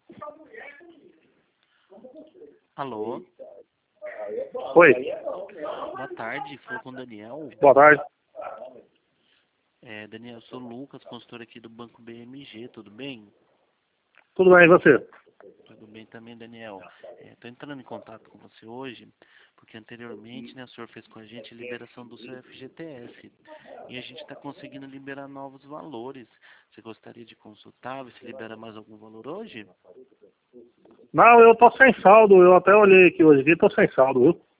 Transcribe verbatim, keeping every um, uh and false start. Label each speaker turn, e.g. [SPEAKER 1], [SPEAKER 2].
[SPEAKER 1] Alô?
[SPEAKER 2] Oi.
[SPEAKER 1] Boa tarde, falou com o Daniel.
[SPEAKER 2] Boa tarde.
[SPEAKER 1] É, Daniel, eu sou o Lucas, consultor aqui do Banco B M G, tudo bem?
[SPEAKER 2] Tudo bem, e você?
[SPEAKER 1] Tudo bem também, Daniel. Estou entrando em contato com você hoje, porque anteriormente, né, o senhor fez com a gente a liberação do seu F G T S. E a gente está conseguindo liberar novos valores. Você gostaria de consultar, ver se libera mais algum valor hoje?
[SPEAKER 2] Não, eu tô sem saldo, eu até olhei aqui hoje aqui, tô sem saldo, viu?